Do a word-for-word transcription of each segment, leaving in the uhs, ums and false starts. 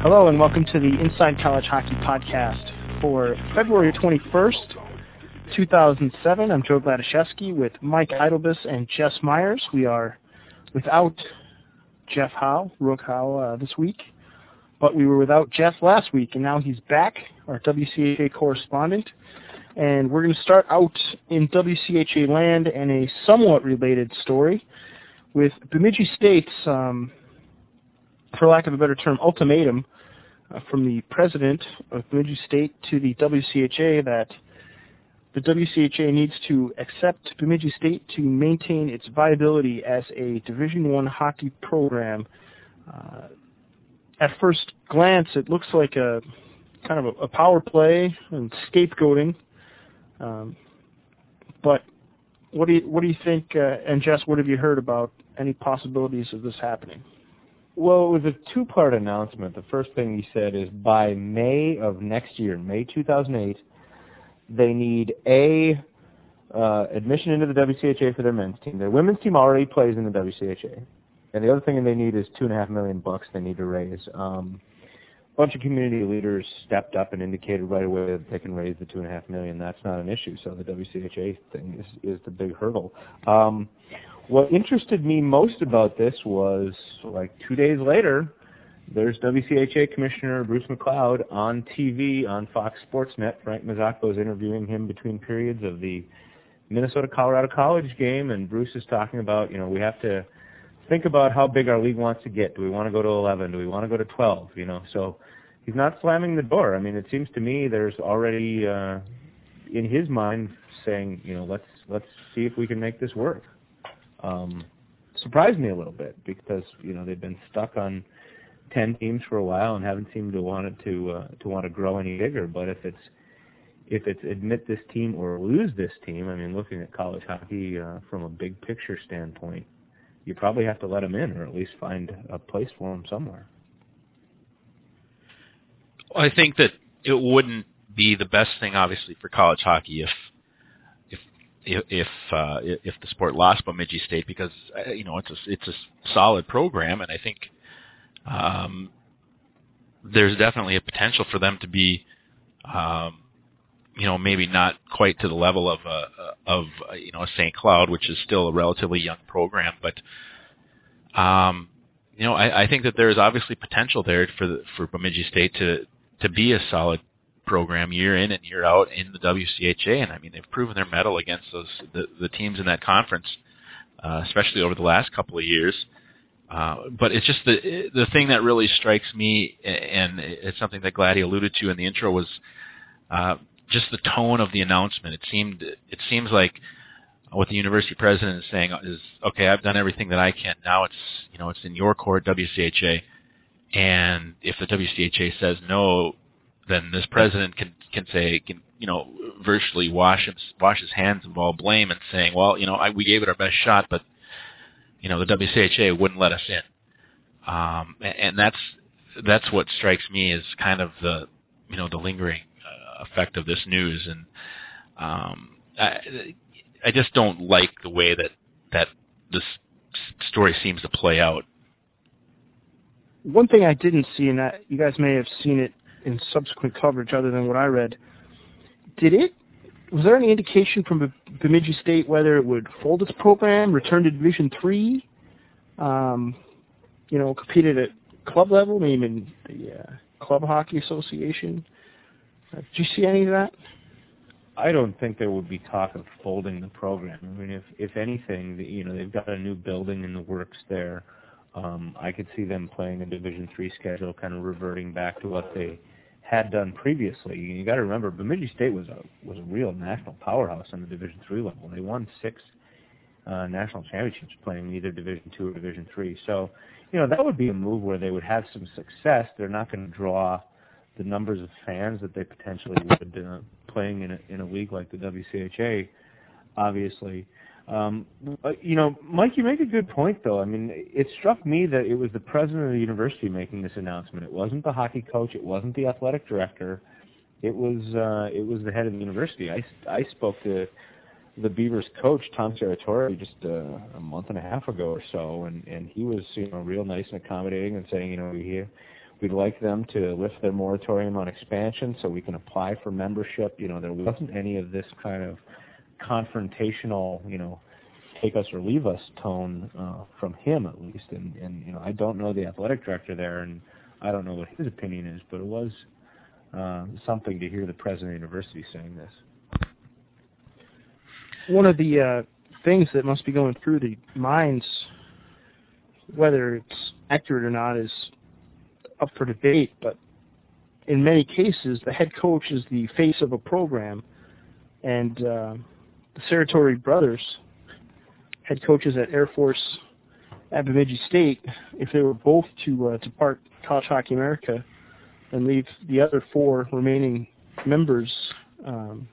Hello and welcome to the Inside College Hockey Podcast for February twenty-first, two thousand seven. I'm Joe Gladaszewski with Mike Eidelbus and Jess Myers. We are without Jeff Howe, Rook Howe, uh, this week, but we were without Jeff last week, and now he's back, our W C H A correspondent. And we're going to start out in W C H A land and a somewhat related story with Bemidji State's, um, for lack of a better term, ultimatum uh, from the president of Bemidji State to the W C H A that the W C H A needs to accept Bemidji State to maintain its viability as a Division One hockey program. Uh, at first glance, it looks like a kind of a, a power play and scapegoating. Um, but what do you what do you think? Uh, and Jess, what have you heard about any possibilities of this happening? Well, it was a two-part announcement. The first thing he said is by May of next year, May two thousand eight, they need a uh, admission into the W C H A for their men's team. Their women's team already plays in the W C H A, and the other thing they need is two and a half million bucks they need to raise. Um, a bunch of community leaders stepped up and indicated right away that they can raise the two and a half million. That's not an issue. So the W C H A thing is is the big hurdle. Um, What interested me most about this was, like, two days later, there's W C H A Commissioner Bruce McLeod on T V on Fox Sports Net. Frank Mazzocco is interviewing him between periods of the Minnesota-Colorado College game, and Bruce is talking about, you know, we have to think about how big our league wants to get. Do we want to go to eleven? Do we want to go to twelve? You know, so he's not slamming the door. I mean, it seems to me there's already, uh, in his mind, saying, you know, let's let's see if we can make this work. Um, surprised me a little bit because, you know, they've been stuck on ten teams for a while and haven't seemed to want it to uh, to want to grow any bigger. But if it's if it's admit this team or lose this team, I mean, looking at college hockey uh, from a big picture standpoint, you probably have to let them in or at least find a place for them somewhere. Well, I think that it wouldn't be the best thing, obviously, for college hockey if if uh, if the sport lost Bemidji State, because uh, you know it's a it's a solid program, and I think um, there's definitely a potential for them to be, um, you know, maybe not quite to the level of uh, of uh, you know a Saint Cloud, which is still a relatively young program, but um, you know I, I think that there is obviously potential there for the, for Bemidji State to to be a solid program year in and year out in the W C H A, and I mean they've proven their mettle against those the, the teams in that conference, uh, especially over the last couple of years. Uh, but it's just the the thing that really strikes me, and it's something that Gladdy alluded to in the intro, was uh, just the tone of the announcement. It seemed it seems like what the university president is saying is, okay, I've done everything that I can. Now it's you know it's in your court, W C H A, and if the W C H A says no, then this president can can say can you know virtually wash his wash his hands of all blame and saying, well, you know I, we gave it our best shot, but you know the W C H A wouldn't let us in, um, and, and that's that's what strikes me as kind of the you know the lingering uh, effect of this news, and um, I I just don't like the way that that this story seems to play out. One thing I didn't see, and I, you guys may have seen it in subsequent coverage other than what I read, did it, was there any indication from Bemidji State whether it would fold its program, return to Division Three, um, you know, compete at club level, maybe in the uh, Club Hockey Association? Uh, did you see any of that? I don't think there would be talk of folding the program. I mean, if if anything, you know, they've got a new building in the works there. Um, I could see them playing a Division Three schedule, kind of reverting back to what they had done previously. You got to remember, Bemidji State was a was a real national powerhouse on the Division Three level. They won six uh, national championships playing either Division Two or Division Three. So, you know, that would be a move where they would have some success. They're not going to draw the numbers of fans that they potentially would uh, playing in a, in a league like the W C H A, obviously. Um, but, you know, Mike, you make a good point, though. I mean, it struck me that it was the president of the university making this announcement. It wasn't the hockey coach. It wasn't the athletic director. It was uh, it was the head of the university. I, I spoke to the Beavers coach, Tom Serratore, just uh, a month and a half ago or so, and, and he was, you know, real nice and accommodating and saying, you know, we hear, We'd like them to lift their moratorium on expansion so we can apply for membership. You know, there wasn't any of this kind of confrontational, you know, take us or leave us tone uh, from him at least. And, and, you know, I don't know the athletic director there, and I don't know what his opinion is, but it was uh, something to hear the president of the university saying this. One of the uh, things that must be going through the minds, whether it's accurate or not, is up for debate, but in many cases, the head coach is the face of a program, and uh, the Serratori brothers, head coaches at Air Force at Bemidji State, if they were both to uh, depart College Hockey America and leave the other four remaining members um,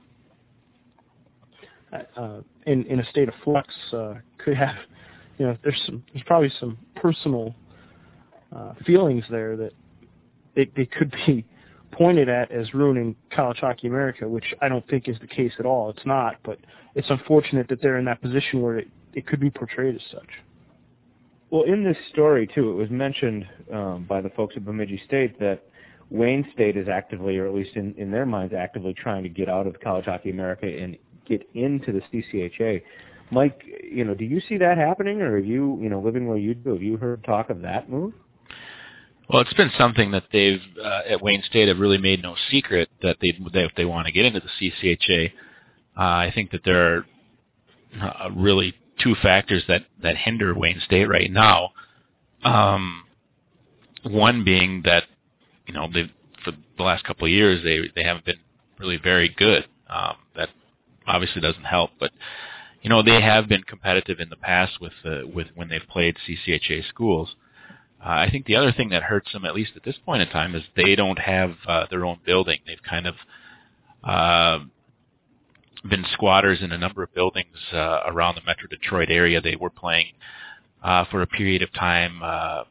uh, in in a state of flux, uh, could have, you know, there's some there's probably some personal Uh, feelings there that they, they could be pointed at as ruining College Hockey America, which I don't think is the case at all. It's not, but it's unfortunate that they're in that position where it, it could be portrayed as such. Well, in this story, too, it was mentioned um, by the folks at Bemidji State that Wayne State is actively, or at least in, in their minds, actively trying to get out of College Hockey America and get into the C C H A. Mike, you know, do you see that happening, or have you, you know, living where you do, have you heard talk of that move? Well, it's been something that they've uh, at Wayne State have really made no secret that they that if they want to get into the C C H A. Uh, I think that there are uh, really two factors that, that hinder Wayne State right now. Um, one being that you know they for the last couple of years they they haven't been really very good. Um, that obviously doesn't help, but you know they have been competitive in the past with uh, with when they've played C C H A schools. Uh, I think the other thing that hurts them, at least at this point in time, is they don't have uh, their own building. They've kind of uh, been squatters in a number of buildings uh, around the Metro Detroit area. They were playing uh, for a period of time uh,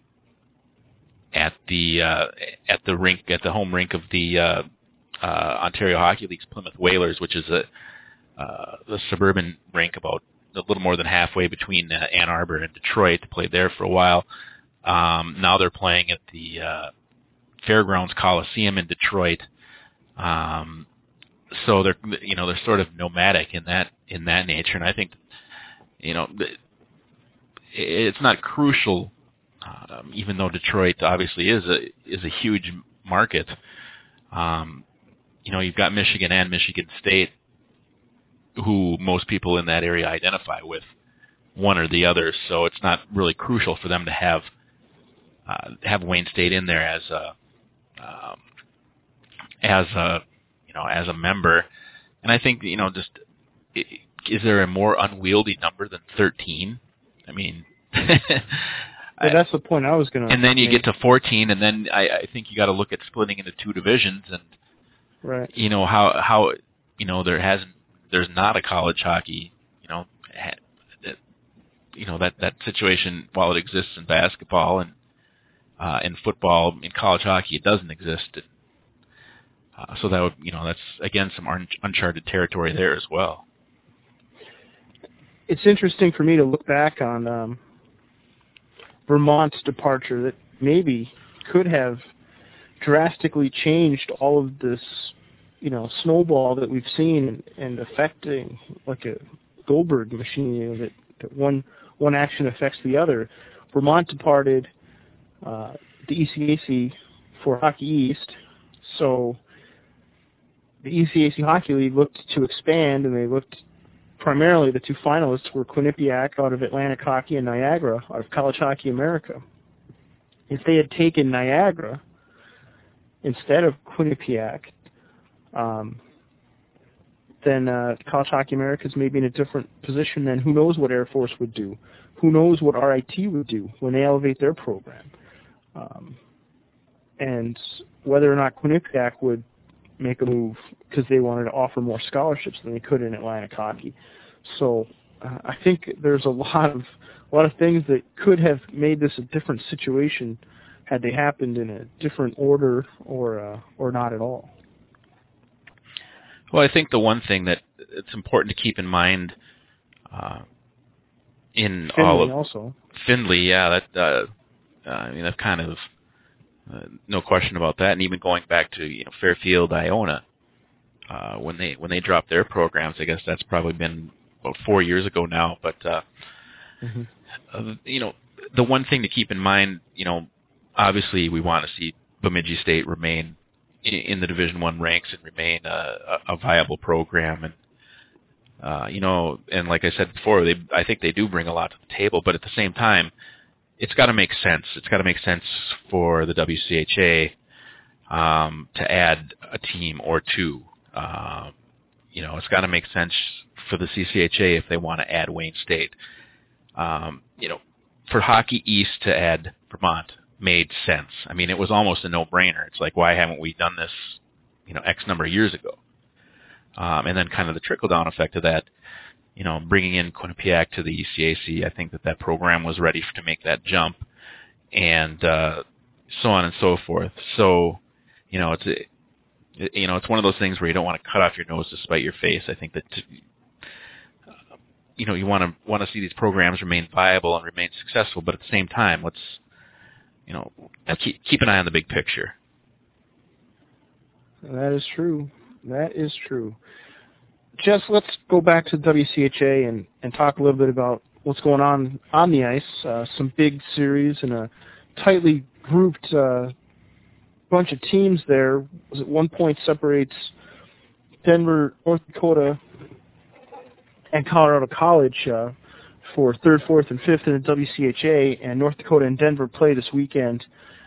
at the uh, at the rink at the home rink of the uh, uh, Ontario Hockey League's Plymouth Whalers, which is a uh, the suburban rink about a little more than halfway between uh, Ann Arbor and Detroit. They played there for a while. Um, now they're playing at the uh, Fairgrounds Coliseum in Detroit, um, so they're you know they're sort of nomadic in that in that nature, and I think you know it's not crucial, um, even though Detroit obviously is a is a huge market. Um, you know you've got Michigan and Michigan State, who most people in that area identify with one or the other, so it's not really crucial for them to have. Uh, have Wayne State in there as a um, as a you know as a member, and I think you know just is there a more unwieldy number than thirteen? I mean, well, that's the point I was going to. And then you make. Get to fourteen, and then I, I think you got to look at splitting into two divisions, and right. You know how how you know there hasn't there's not a college hockey you know ha, that, you know that that situation while it exists in basketball and. Uh, in football, in college hockey, it doesn't exist. Uh, so that would, you know, that's again some un- uncharted territory there as well. It's interesting for me to look back on um, Vermont's departure that maybe could have drastically changed all of this, you know, snowball that we've seen and, and affecting like a Goldberg machine, you know, that, that one one action affects the other. Vermont departed. Uh, the E C A C for Hockey East, so the E C A C Hockey League looked to expand, and they looked primarily, the two finalists were Quinnipiac out of Atlantic Hockey and Niagara out of College Hockey America. If they had taken Niagara instead of Quinnipiac, um, then uh, College Hockey America is maybe in a different position. Then who knows what Air Force would do? Who knows what R I T would do when they elevate their program? Um, and whether or not Quinnipiac would make a move because they wanted to offer more scholarships than they could in Atlantic Hockey. So uh, I think there's a lot of a lot of things that could have made this a different situation had they happened in a different order or uh, or not at all. Well, I think the one thing that it's important to keep in mind uh, in Findlay all of also. Findlay, yeah, that uh, uh, I mean that kind of uh, no question about that. And even going back to you know Fairfield, Iona, uh, when they when they dropped their programs, I guess that's probably been about four years ago now. But uh, mm-hmm. uh, you know, the one thing to keep in mind, you know, obviously we want to see Bemidji State remain in, in the Division One ranks and remain a, a viable program. And uh, you know, and like I said before, they I think they do bring a lot to the table. But at the same time, it's got to make sense. It's got to make sense for the W C H A um, to add a team or two. Uh, you know, it's got to make sense for the C C H A if they want to add Wayne State. Um, you know, for Hockey East to add Vermont made sense. I mean, it was almost a no-brainer. It's like, why haven't we done this, you know, X number of years ago? Um, and then kind of the trickle-down effect of that, you know, bringing in Quinnipiac to the E C A C, I think that that program was ready to make that jump, and uh, so on and so forth. So, you know, it's a, you know, it's one of those things where you don't want to cut off your nose to spite your face. I think that, uh, you know, you want to want to see these programs remain viable and remain successful, but at the same time, let's, you know, keep keep an eye on the big picture. That is true. That is true. Jess, let's go back to W C H A and, and talk a little bit about what's going on on the ice. Uh, some big series and a tightly grouped uh, bunch of teams there. Was at one point separates Denver, North Dakota, and Colorado College uh, for third, fourth, and fifth in the W C H A, and North Dakota and Denver play this weekend.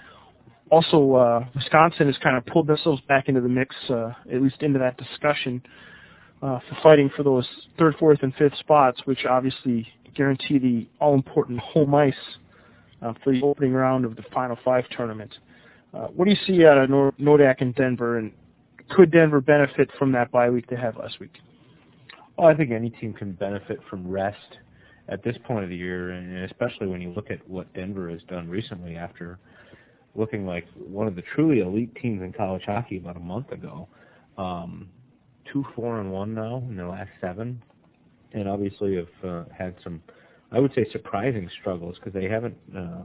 Also, uh, Wisconsin has kind of pulled themselves back into the mix, uh, at least into that discussion, uh, for fighting for those third, fourth, and fifth spots, which obviously guarantee the all-important home ice uh, for the opening round of the Final Five tournament. Uh, what do you see out of Nor- Nodak and Denver, and could Denver benefit from that bye week they had last week? Well, I think any team can benefit from rest at this point of the year, and especially when you look at what Denver has done recently after looking like one of the truly elite teams in college hockey about a month ago. Um, two, four, and one now in their last seven, and obviously have uh, had some, I would say, surprising struggles because they haven't uh,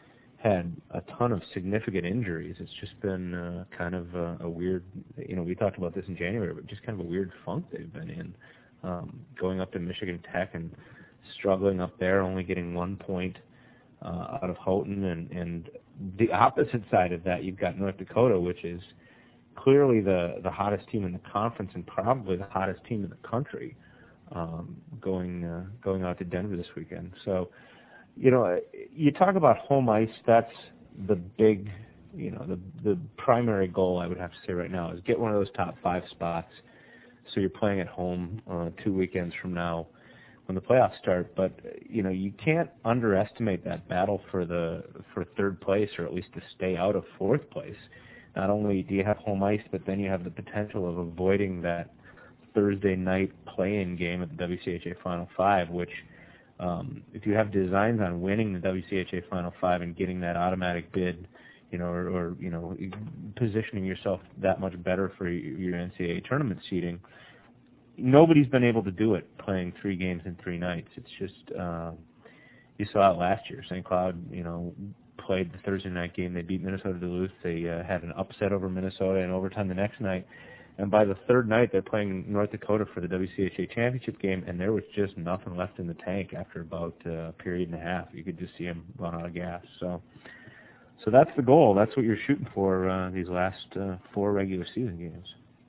had a ton of significant injuries. It's just been uh, kind of a, a weird, you know, we talked about this in January, but just kind of a weird funk they've been in. Um, going up to Michigan Tech and struggling up there, only getting one point uh, out of Houghton, and, and the opposite side of that, you've got North Dakota, which is clearly the, the hottest team in the conference and probably the hottest team in the country, um, going uh, going out to Denver this weekend. So, you know, you talk about home ice, that's the big, you know, the the primary goal I would have to say right now is get one of those top five spots so you're playing at home uh, two weekends from now when the playoffs start. But, you know, you can't underestimate that battle for the for third place, or at least to stay out of fourth place. Not only do you have home ice, but then you have the potential of avoiding that Thursday night play-in game at the W C H A Final Five, which um, if you have designs on winning the W C H A Final Five and getting that automatic bid, you know, or, or you know, positioning yourself that much better for your N C double A tournament seeding, nobody's been able to do it playing three games in three nights. It's just, uh, you saw it last year. Saint Cloud, you know, played the Thursday night game. They beat Minnesota Duluth. They uh, had an upset over Minnesota in overtime the next night. And by the third night, they're playing North Dakota for the W C H A championship game, and there was just nothing left in the tank after about uh, a period and a half. You could just see them run out of gas. So so that's the goal. That's what you're shooting for uh, these last uh, four regular season games.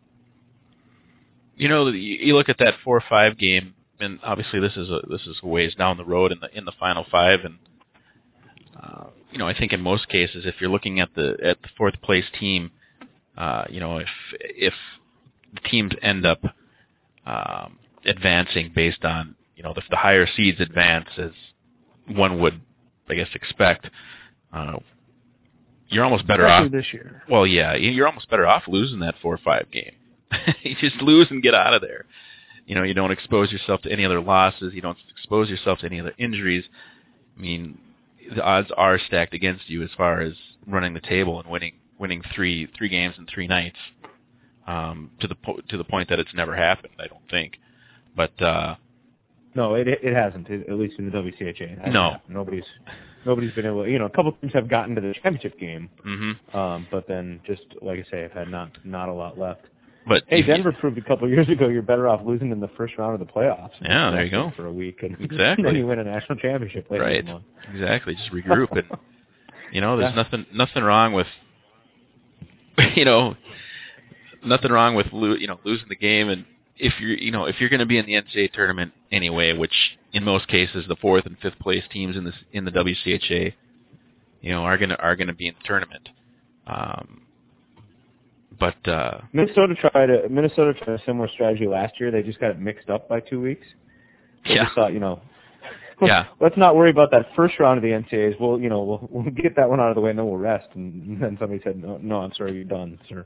You know, you look at that four or five game, and obviously this is a this is a ways down the road in the in the Final Five, and uh, you know, I think in most cases, if you're looking at the at the fourth place team, uh, you know, if if the teams end up um, advancing based on, you know, if the higher seeds advance, as one would, I guess, expect, uh, you're almost better Especially off this year. Well, yeah, you're almost better off losing that four or five game. You just lose and get out of there. You know, you don't expose yourself to any other losses. You don't expose yourself to any other injuries. I mean, the odds are stacked against you as far as running the table and winning winning three three games in three nights. Um, to the po- to the point that it's never happened, I don't think. But uh, no, it it hasn't. At least in the W C H A. No, nobody's nobody's been able. You know, a couple teams have gotten to the championship game, mm-hmm. um, but then just like I say, have had not not a lot left. But hey, Denver proved a couple of years ago you're better off losing in the first round of the playoffs. Yeah, there you go. For a week, and exactly. then you win a national championship later right. in the month. Exactly. Just regroup, and you know, there's yeah. nothing nothing wrong with you know nothing wrong with lo- you know losing the game, and if you're you know if you're going to be in the N C double A tournament anyway, which in most cases the fourth and fifth place teams in this in the W C H A, you know, are going to are going to be in the tournament. Um, But uh, Minnesota tried a Minnesota tried a similar strategy last year. They just got it mixed up by two weeks. They yeah. just thought, you know, yeah. let's not worry about that first round of the N C double A's. We'll, you know, we'll, we'll get that one out of the way and then we'll rest. And then somebody said, no, no, I'm sorry, you're done, sir.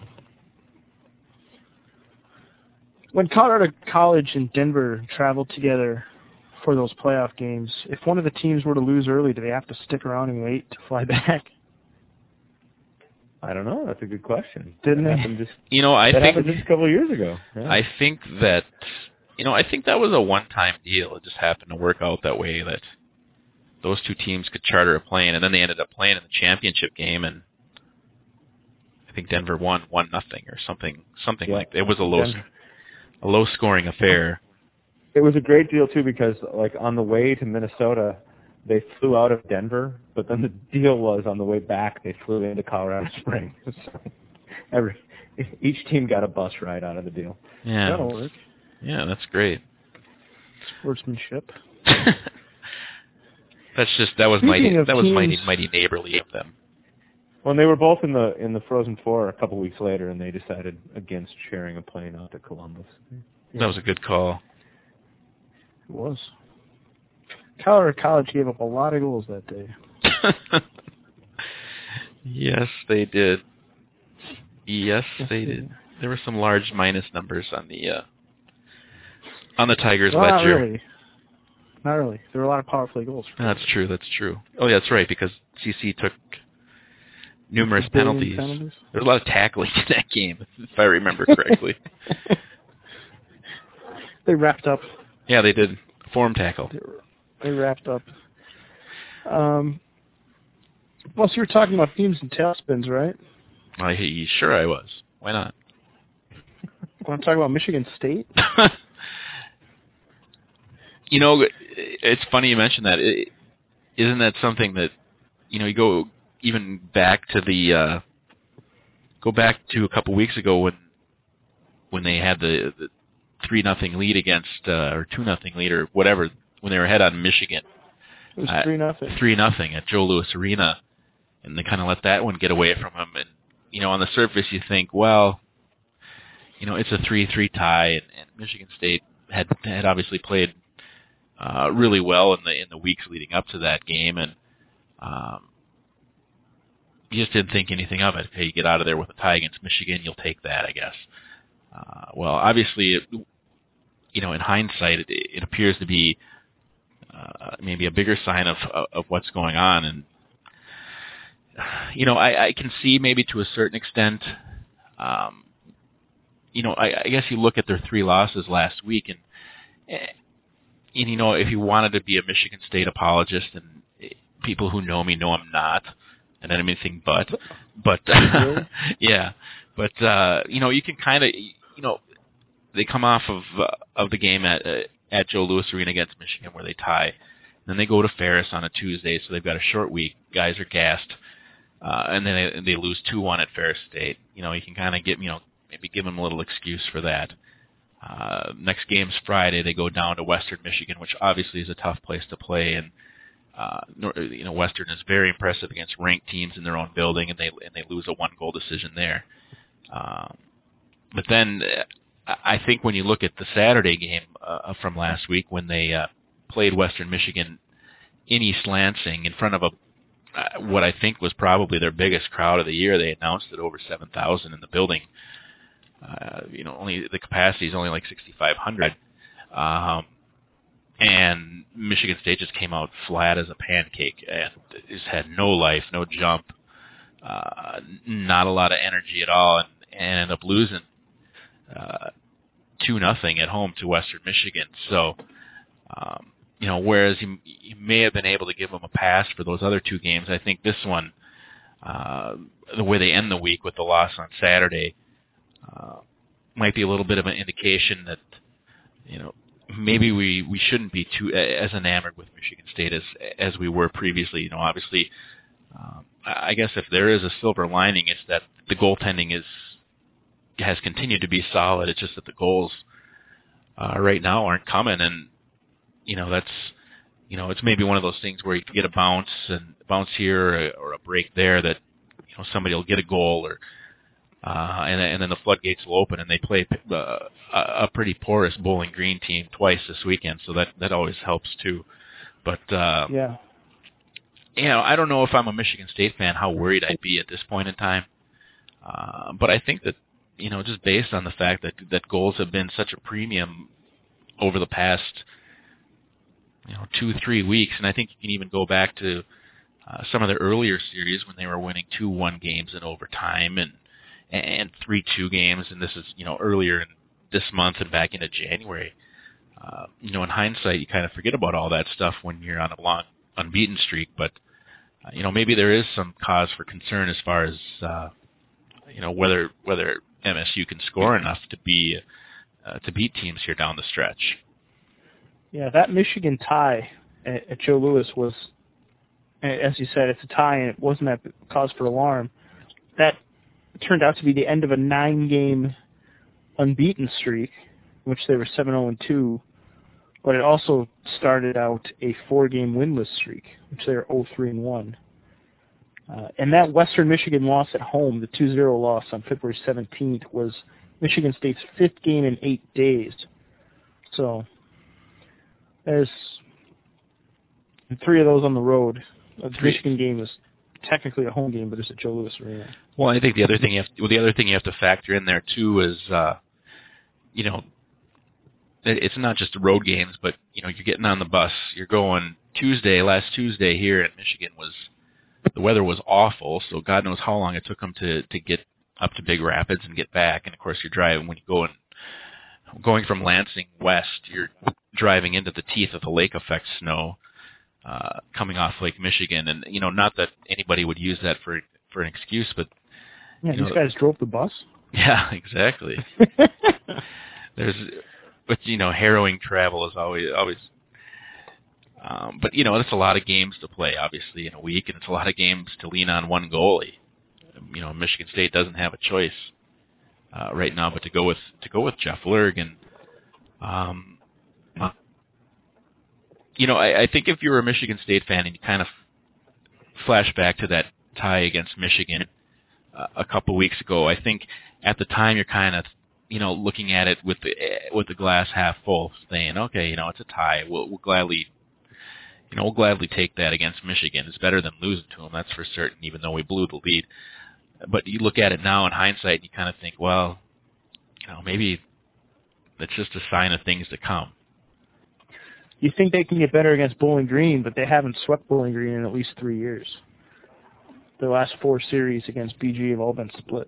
When Colorado College and Denver traveled together for those playoff games, if one of the teams were to lose early, do they have to stick around and wait to fly back? I don't know. That's a good question. Didn't that they? happened just, you know, I that think happened just a couple of years ago. Yeah. I think that you know, I think that was a one-time deal. It just happened to work out that way that those two teams could charter a plane, and then they ended up playing in the championship game, and I think Denver won one nothing or something, something yeah. like that. It was a low, Denver. a low-scoring affair. It was a great deal too because, like, on the way to Minnesota, they flew out of Denver, but then the deal was on the way back they flew into Colorado Springs. So every each team got a bus ride out of the deal. Yeah, That'll work. Yeah, that's great. Sportsmanship. That's just that was Speaking mighty. of That was teams, mighty, mighty neighborly of them. Well, they were both in the in the Frozen Four a couple weeks later, and they decided against sharing a plane out to Columbus. That was a good call. It was. Colorado College gave up a lot of goals that day. Yes, they did. Yes, Yes, they they did. did. There were some large minus numbers on the uh, on the Tigers Well, not ledger. really. Not really. There were a lot of power play goals. That's true. That's true. Oh, yeah, that's right. Because C C took numerous Billion penalties. penalties. There was a lot of tackling in that game, if I remember correctly. They wrapped up. Yeah, they did. Form tackle. They, were, they wrapped up. Um. Well, so you were talking about themes and tailspins, right? I sure I was. Why not? Want to talk about Michigan State? You know, it's funny you mentioned that. It, isn't that something that, you know, you go even back to the, uh, go back to a couple weeks ago when when they had the, the three nothing lead against, uh, or two nothing lead or whatever, when they were ahead on Michigan. It was three nothing. Three nothing at Joe Louis Arena, and they kind of let that one get away from them. And you know, on the surface, you think, well, you know, it's a three three tie, and, and Michigan State had had obviously played uh, really well in the in the weeks leading up to that game, and um, you just didn't think anything of it. Okay, you get out of there with a tie against Michigan, you'll take that, I guess. Uh, well, obviously, it, you know, in hindsight, it, it appears to be uh, maybe a bigger sign of of what's going on, and you know, I, I can see maybe to a certain extent. Um, you know, I, I guess you look at their three losses last week, and and you know, if you wanted to be a Michigan State apologist, and people who know me know I'm not, and anything but, but Really? yeah, but uh, you know, you can kind of, you know, they come off of uh, of the game at uh, at Joe Louis Arena against Michigan where they tie, and then they go to Ferris on a Tuesday, so they've got a short week. Guys are gassed, uh, and then they, they lose two one at Ferris State. You know, you can kind of get, you know, maybe give them a little excuse for that. Uh, next game's Friday. They go down to Western Michigan, which obviously is a tough place to play, and uh, you know, Western is very impressive against ranked teams in their own building, and they and they lose a one goal decision there. Um, but then I think when you look at the Saturday game uh, from last week, when they uh, played Western Michigan in East Lansing in front of a uh, what I think was probably their biggest crowd of the year, they announced it over seven thousand in the building. Uh, you know, only the capacity is only like sixty-five hundred, um, and Michigan State just came out flat as a pancake and just had no life, no jump, uh, not a lot of energy at all, and, and ended up losing uh, two nothing at home to Western Michigan. So, um, you know, whereas you, you may have been able to give them a pass for those other two games, I think this one, uh, the way they end the week with the loss on Saturday, uh, might be a little bit of an indication that, you know, maybe we, we shouldn't be too as enamored with Michigan State as as we were previously. You know, obviously, um, I guess if there is a silver lining, it's that the goaltending is has continued to be solid. It's just that the goals uh, right now aren't coming, and you know that's you know it's maybe one of those things where you can get a bounce and bounce here or a, or a break there that you know somebody will get a goal or. Uh, and, and then the floodgates will open, and they play uh, a pretty porous Bowling Green team twice this weekend, so that, that always helps too. But uh, yeah, you know, I don't know if I'm a Michigan State fan how worried I'd be at this point in time. Uh, but I think that you know, just based on the fact that that goals have been such a premium over the past you know two three weeks, and I think you can even go back to uh, some of the earlier series when they were winning two one games in overtime and. and three two games, and this is, you know, earlier in this month and back into January. Uh, you know, in hindsight, you kind of forget about all that stuff when you're on a long unbeaten streak, but, uh, you know, maybe there is some cause for concern as far as, uh, you know, whether whether M S U can score enough to be, uh, to beat teams here down the stretch. Yeah, that Michigan tie at, at Joe Louis was, as you said, it's a tie, and it wasn't that cause for alarm. That turned out to be the end of a nine-game unbeaten streak, in which they were seven oh and two, but it also started out a four-game winless streak, which they were oh three and one. Uh, and that Western Michigan loss at home, the two zero loss on February seventeenth, was Michigan State's fifth game in eight days. So there's three of those on the road. The Michigan game was technically a home game, but it's at Joe Louis Arena. Well, I think the other thing you have to, well, the other thing you have to factor in there too is, uh, you know, it, it's not just the road games, but you know, you're getting on the bus. You're going Tuesday. Last Tuesday here in Michigan was the weather was awful, so God knows how long it took them to to get up to Big Rapids and get back. And of course, you're driving when you go and going from Lansing west, you're driving into the teeth of the lake effect snow. Uh, coming off Lake Michigan, and you know, not that anybody would use that for for an excuse, but yeah, you know, these guys drove the bus. Yeah, exactly. There's, but you know, harrowing travel is always always. Um, but you know, it's a lot of games to play, obviously, in a week, and it's a lot of games to lean on one goalie. You know, Michigan State doesn't have a choice uh, right now, but to go with to go with Jeff Lerg, and um, uh, you know, I, I think if you're a Michigan State fan and you kind of flash back to that tie against Michigan uh, a couple weeks ago, I think at the time you're kind of, you know, looking at it with the with the glass half full, saying, okay, you know, it's a tie. We'll, we'll gladly, you know, we'll gladly take that against Michigan. It's better than losing to them, that's for certain, even though we blew the lead. But you look at it now in hindsight, and you kind of think, well, you know, maybe that's just a sign of things to come. You think they can get better against Bowling Green, but they haven't swept Bowling Green in at least three years. The last four series against B G have all been splits.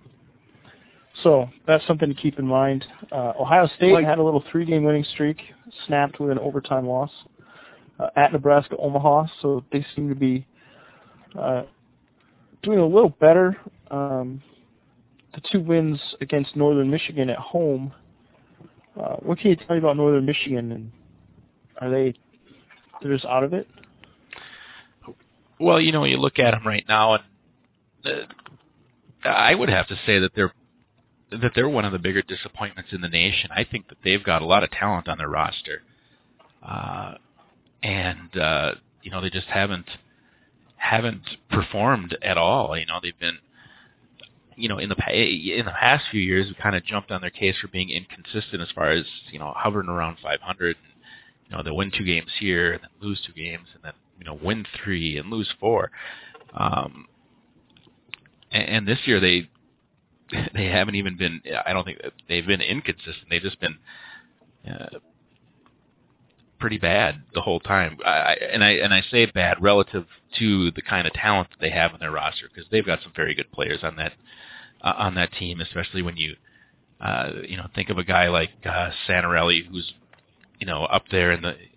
So that's something to keep in mind. Uh, Ohio State like, had a little three-game winning streak, snapped with an overtime loss uh, at Nebraska Omaha, so they seem to be uh, doing a little better. Um, the two wins against Northern Michigan at home. Uh, what can you tell me about Northern Michigan, and are they they're just out of it? Well, you know, you look at them right now, and uh, I would have to say that they're that they're one of the bigger disappointments in the nation. I think that they've got a lot of talent on their roster, uh, and uh, you know, they just haven't haven't performed at all. You know, they've been, you know, in the in the past few years, we kind of jumped on their case for being inconsistent as far as, you know, hovering around five hundred. You know, they'll win two games here and then lose two games and then, you know, win three and lose four. Um, and, and this year they they haven't even been. I don't think they've been inconsistent. They've just been uh, pretty bad the whole time. I, and I and I say bad relative to the kind of talent that they have on their roster, because they've got some very good players on that uh, on that team, especially when you uh, you know think of a guy like uh, Santarelli, who's, you know, up there in the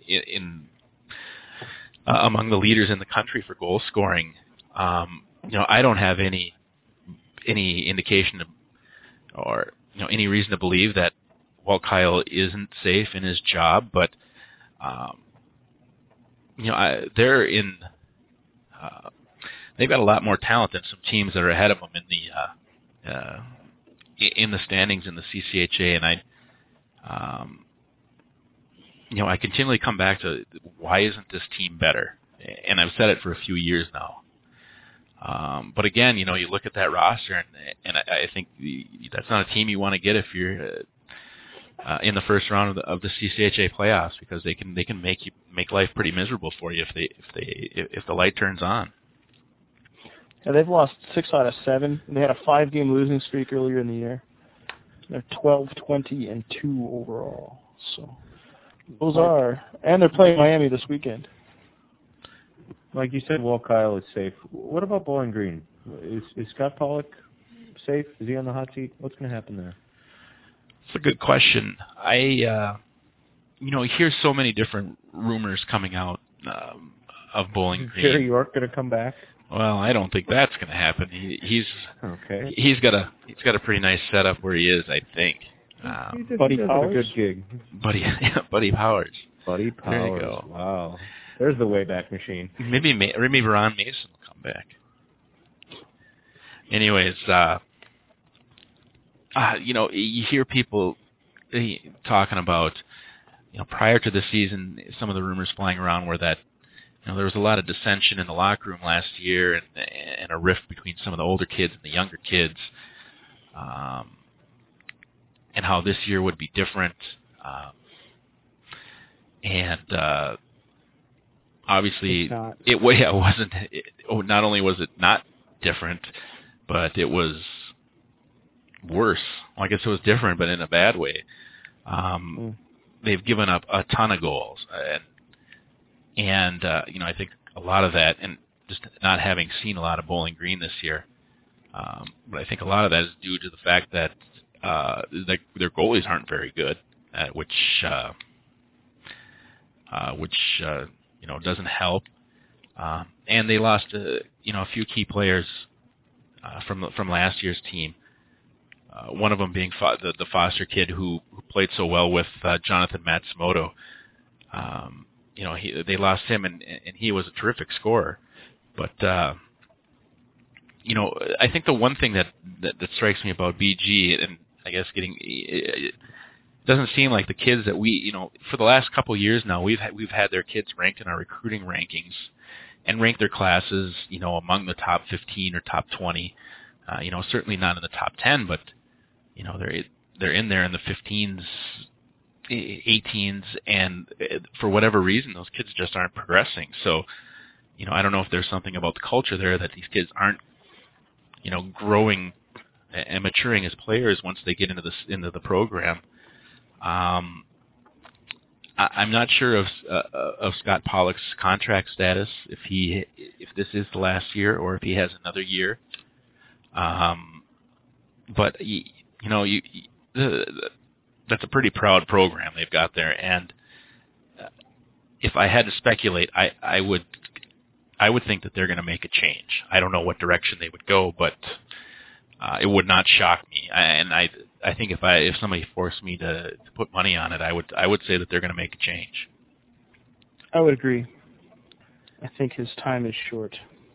in, in uh, among the leaders in the country for goal scoring. Um, you know, I don't have any any indication of, or you know any reason to believe that Walt Kyle isn't safe in his job, but um, you know I, they're in. Uh, they've got a lot more talent than some teams that are ahead of them in the uh, uh, in the standings in the C C H A, and I. Um, you know, I continually come back to why isn't this team better? And I've said it for a few years now. Um, but again, you know, you look at that roster, and, and I, I think the, that's not a team you want to get if you're uh, uh, in the first round of the, of the C C H A playoffs, because they can they can make you make life pretty miserable for you if they if they if, if the light turns on. Yeah, they've lost six out of seven. They had a five-game losing streak earlier in the year. They're twelve, twenty, and two overall. So those are, and they're playing Miami this weekend. Like you said, Walt Kyle is safe. What about Bowling Green? Is, is Scott Pollock safe? Is he on the hot seat? What's going to happen there? It's a good question. I, uh, you know, hear so many different rumors coming out um, of Bowling Green. Is Jerry York going to come back? Well, I don't think that's going to happen. He, he's okay. He's got a he's got a pretty nice setup where he is, I think. Um, he Buddy does Powers, a good gig. Buddy, yeah, Buddy Powers. Buddy Powers. There you go. Wow. There's the Wayback Machine. Maybe maybe Ron Mason will come back. Anyways, uh, uh, you know, you hear people talking about, you know, prior to the season, some of the rumors flying around were that, you know, there was a lot of dissension in the locker room last year, and, and a rift between some of the older kids and the younger kids, um, and how this year would be different. Um, and uh, obviously, It's not. it, yeah, it wasn't. It, oh, not only was it not different, but it was worse. Well, I guess it was different, but in a bad way. Um, mm. They've given up a ton of goals, and and uh, you know, I think a lot of that, and just not having seen a lot of Bowling Green this year, um, but I think a lot of that is due to the fact that uh, the, their goalies aren't very good, uh, which uh, uh, which uh, you know doesn't help, uh, and they lost uh, you know a few key players uh, from from last year's team. Uh, one of them being Fo- the, the Foster kid who, who played so well with uh, Jonathan Matsumoto. Um, you know, he, they lost him, and, and he was a terrific scorer. But, uh, you know, I think the one thing that, that, that strikes me about B G, and I guess getting, it doesn't seem like the kids that we, you know, for the last couple of years now, we've had, we've had their kids ranked in our recruiting rankings and ranked their classes, you know, among the top fifteen or top twenty. Uh, you know, certainly not in the top ten, but you know, they're they're in there in the fifteens, eighteens, and for whatever reason, those kids just aren't progressing. So, you know, I don't know if there's something about the culture there that these kids aren't, you know, growing and maturing as players once they get into the into the program. Um, I, I'm not sure of uh, of Scott Pollock's contract status, if he if this is the last year or if he has another year. Um, but you, you know, you, you the, the, that's a pretty proud program they've got there, and uh, if I had to speculate, I, I would I would think that they're going to make a change. I don't know what direction they would go, but uh, it would not shock me. I, and I I think if I if somebody forced me to, to put money on it, I would I would say that they're going to make a change. I would agree. I think his time is short.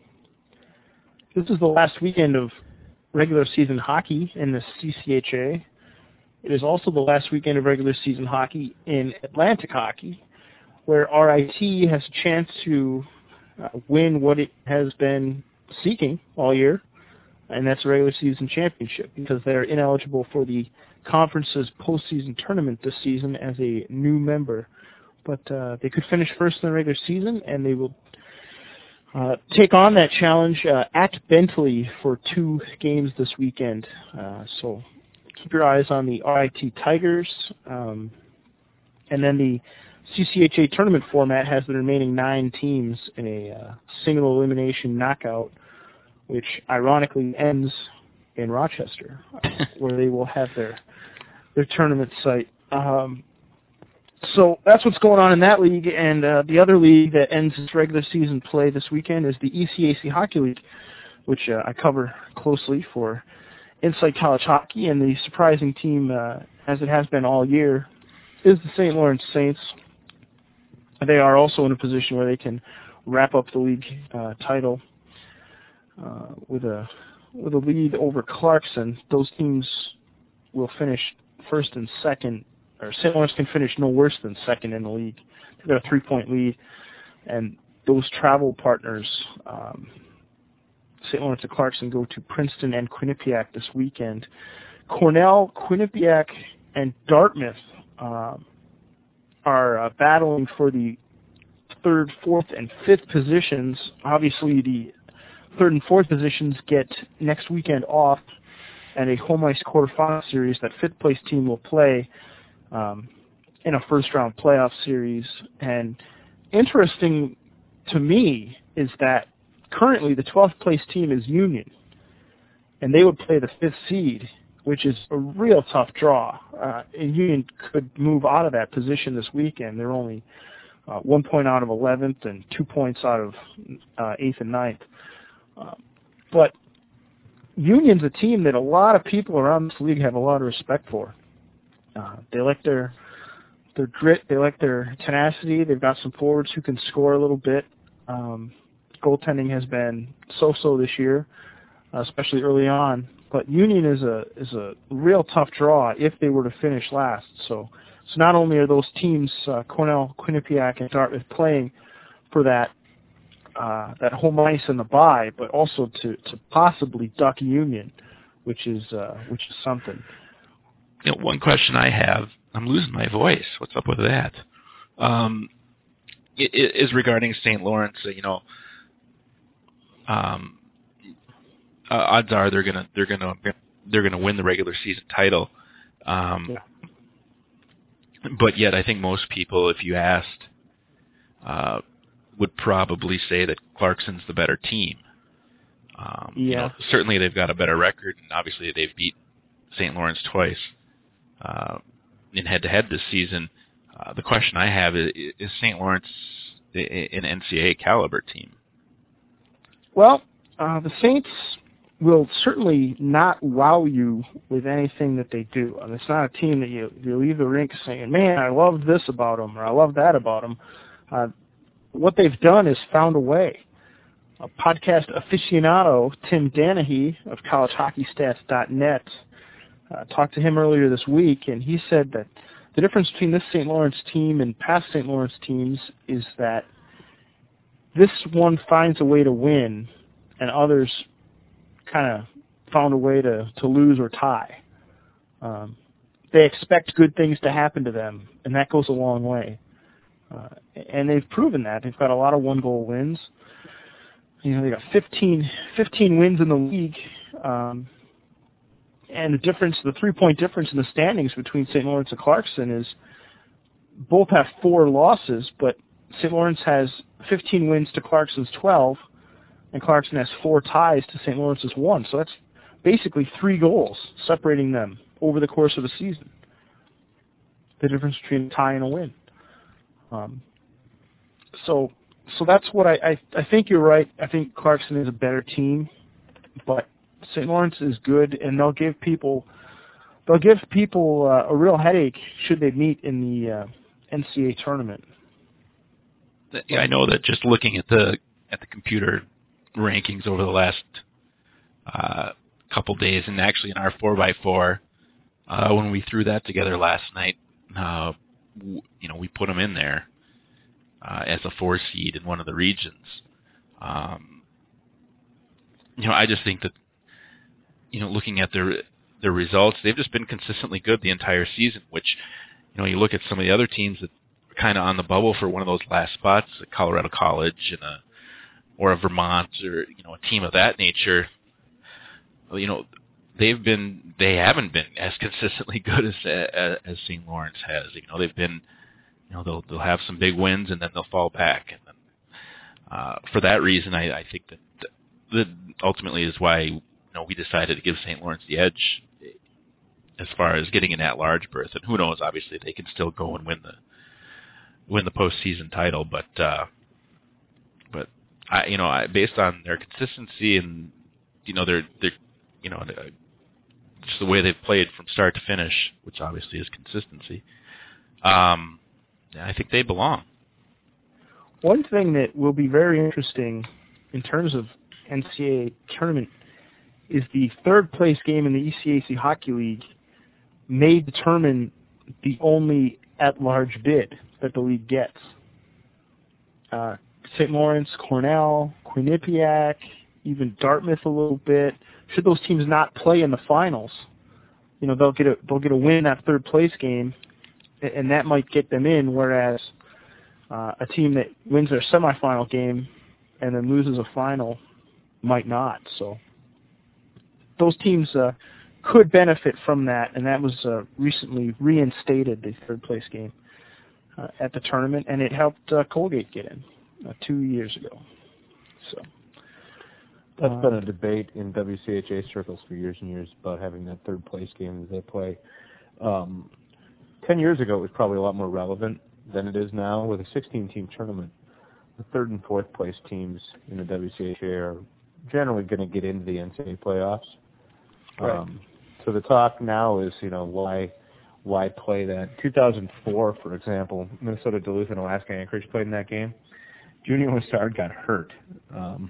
This is the last weekend of regular season hockey in the C C H A. It is also the last weekend of regular season hockey in Atlantic hockey, where R I T has a chance to uh, win what it has been seeking all year, and that's a regular season championship, because they're ineligible for the conference's postseason tournament this season as a new member. But uh, they could finish first in the regular season, and they will Uh, take on that challenge uh, at Bentley for two games this weekend. Uh, so keep your eyes on the R I T Tigers. Um, and then the C C H A tournament format has the remaining nine teams in a uh, single elimination knockout, which ironically ends in Rochester, uh, where they will have their their tournament site. Um, so that's what's going on in that league, and uh, the other league that ends its regular season play this weekend is the E C A C Hockey League, which uh, I cover closely for Inside College Hockey, and the surprising team, uh, as it has been all year, is the Saint Lawrence Saints. They are also in a position where they can wrap up the league uh, title uh, with a with a lead over Clarkson. Those teams will finish first and second, or Saint Lawrence can finish no worse than second in the league. They've got a three-point lead, and those travel partners, um, Saint Lawrence and Clarkson, go to Princeton and Quinnipiac this weekend. Cornell, Quinnipiac, and Dartmouth um, are uh, battling for the third, fourth, and fifth positions. Obviously, the third and fourth positions get next weekend off, and a home ice quarterfinal series that fifth place team will play um, in a first-round playoff series. And interesting to me is that currently the twelfth place team is Union, and they would play the fifth seed, which is a real tough draw. Uh, and Union could move out of that position this weekend. They're only uh, one point out of eleventh and two points out of uh, eighth and ninth. Uh, but Union's a team that a lot of people around this league have a lot of respect for. Uh, they like their their grit. They like their tenacity. They've got some forwards who can score a little bit. Um, goaltending has been so-so this year, uh, especially early on. But Union is a is a real tough draw if they were to finish last. So, so not only are those teams, uh, Cornell, Quinnipiac, and Dartmouth, playing for that uh, that home ice and the bye, but also to, to possibly duck Union, which is uh, which is something. You know, one question I have, I'm losing my voice. What's up with that? Um, it, it is regarding Saint Lawrence. You know, um, uh, odds are they're gonna they're gonna they're gonna win the regular season title. Um, yeah. But yet, I think most people, if you asked, uh, would probably say that Clarkson's the better team. Um, yeah. You know, certainly, they've got a better record, and obviously, they've beat Saint Lawrence twice uh, in head-to-head this season. Uh, the question I have is: is Saint Lawrence an N C A A caliber team? Well, uh, the Saints will certainly not wow you with anything that they do. I mean, it's not a team that you, you leave the rink saying, man, I love this about them, or I love that about them. Uh, what they've done is found a way. A podcast aficionado, Tim Danahy of college hockey stats dot net, uh, talked to him earlier this week, and he said that the difference between this Saint Lawrence team and past Saint Lawrence teams is that this one finds a way to win, and others kind of found a way to, to lose or tie. Um, they expect good things to happen to them, and that goes a long way. Uh, and they've proven that. They've got a lot of one-goal wins. You know, they got fifteen, fifteen wins in the league, um, and the difference, the three-point difference in the standings between Saint Lawrence and Clarkson is both have four losses, but Saint Lawrence has fifteen wins to Clarkson's twelve, and Clarkson has four ties to Saint Lawrence's one. So that's basically three goals separating them over the course of a season. The difference between a tie and a win. Um, so, so that's what I, I, I think you're right. I think Clarkson is a better team, but Saint Lawrence is good, and they'll give people, they'll give people uh, a real headache should they meet in the uh, N C A A tournament. Yeah, I know that just looking at the at the computer rankings over the last uh, couple days, and actually in our four by four, uh, when we threw that together last night, uh, w- you know, we put them in there uh, as a four seed in one of the regions. Um, you know, I just think that, you know, looking at their their results, they've just been consistently good the entire season. Which, you know, you look at some of the other teams that are kind of on the bubble for one of those last spots, like Colorado College and a or a Vermont, or you know, a team of that nature. You know, they've been they haven't been as consistently good as as, as Saint Lawrence has. You know, they've been, you know, they'll they'll have some big wins and then they'll fall back. And then, uh, for that reason, I, I think that that ultimately is why, you know, we decided to give Saint Lawrence the edge as far as getting an at-large berth. And who knows? Obviously, they can still go and win the win the postseason title, but uh, but I you know I, based on their consistency and you know their their you know just the way they've played from start to finish, which obviously is consistency. Um, I think they belong. One thing that will be very interesting in terms of N C double A tournament is the third place game in the E C A C Hockey League may determine the only at-large bid that the league gets. Uh, Saint Lawrence, Cornell, Quinnipiac, even Dartmouth a little bit. Should those teams not play in the finals, you know, they'll get a they'll get a win in that third place game, and that might get them in. Whereas uh, a team that wins their semifinal game and then loses a final might not. So those teams uh, could benefit from that, and that was uh, recently reinstated, the third place game uh, at the tournament, and it helped uh, Colgate get in uh, two years ago. So. That's Uh, been a debate in W C H A circles for years and years about having that third place game that they play. Um, ten years ago, it was probably a lot more relevant than it is now. With a sixteen-team tournament, the third and fourth place teams in the W C H A are generally going to get into the N C double A playoffs. Right. Um, so the talk now is, you know, why why play that? two thousand four, for example, Minnesota, Duluth, and Alaska Anchorage played in that game. Junior Lessard got hurt. Um,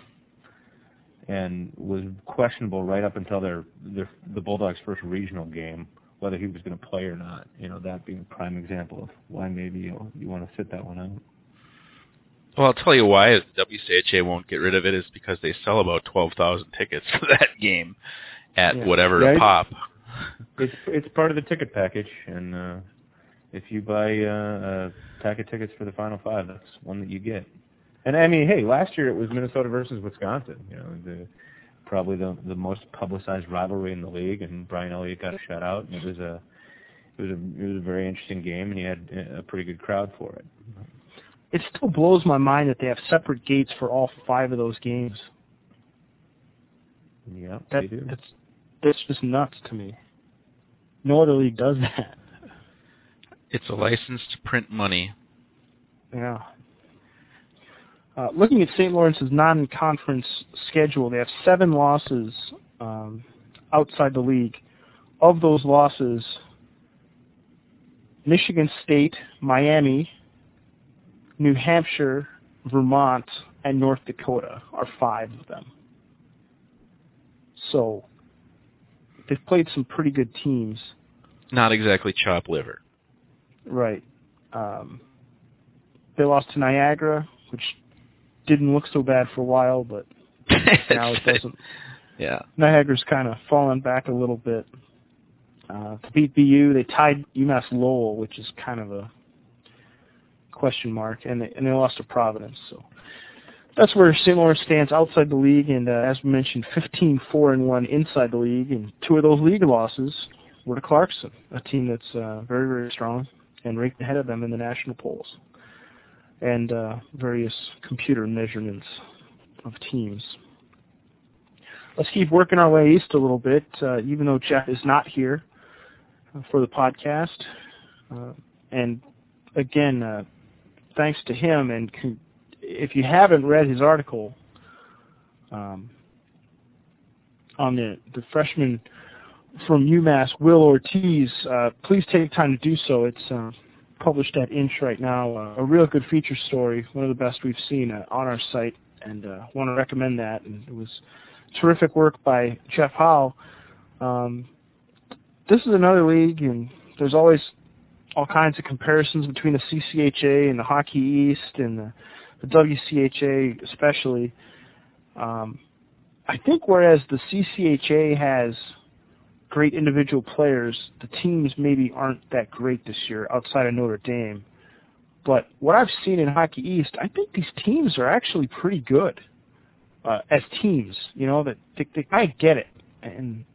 and was questionable right up until their, their the Bulldogs' first regional game, whether he was going to play or not. You know, that being a prime example of why maybe you, you want to sit that one out. Well, I'll tell you why W C H A won't get rid of it is because they sell about twelve thousand tickets for that game at yeah. whatever yeah, a pop. It's it's part of the ticket package, and uh, if you buy uh, a pack of tickets for the Final Five, that's one that you get. And I mean, hey, last year it was Minnesota versus Wisconsin. You know, the probably the the most publicized rivalry in the league, and Brian Elliott got a shutout, and it was a it was a it was a very interesting game, and he had a pretty good crowd for it. It still blows my mind that they have separate gates for all five of those games. Yeah, that, they do. That's that's just nuts to me. No other league does that. It's a license to print money. Yeah. Uh, looking at Saint Lawrence's non-conference schedule, they have seven losses um, outside the league. Of those losses, Michigan State, Miami, New Hampshire, Vermont, and North Dakota are five of them. So they've played some pretty good teams. Not exactly chop liver. Right. Um, they lost to Niagara, which didn't look so bad for a while, but now it doesn't. Yeah. Niagara's kind of fallen back a little bit. Uh, to beat B U, they tied UMass Lowell, which is kind of a question mark, and they, and they lost to Providence. So that's where Saint Lawrence stands outside the league, and uh, as we mentioned, fifteen four and one inside the league, and two of those league losses were to Clarkson, a team that's uh, very, very strong and ranked ahead of them in the national polls and uh, various computer measurements of teams. Let's keep working our way east a little bit, uh, even though Jeff is not here uh, for the podcast. Uh, and again, uh, thanks to him, and con- if you haven't read his article um, on the, the freshman from UMass, Will Ortiz, uh, please take time to do so. It's uh, published at Inch right now. Uh, a real good feature story, one of the best we've seen uh, on our site, and uh, want to recommend that. And it was terrific work by Jeff Howe. Um, this is another league, and there's always all kinds of comparisons between the C C H A and the Hockey East and the, the W C H A especially. Um, I think whereas the C C H A has great individual players, the teams maybe aren't that great this year outside of Notre Dame. But what I've seen in Hockey East, I think these teams are actually pretty good uh, as teams. You know, that they, they kind of get it, and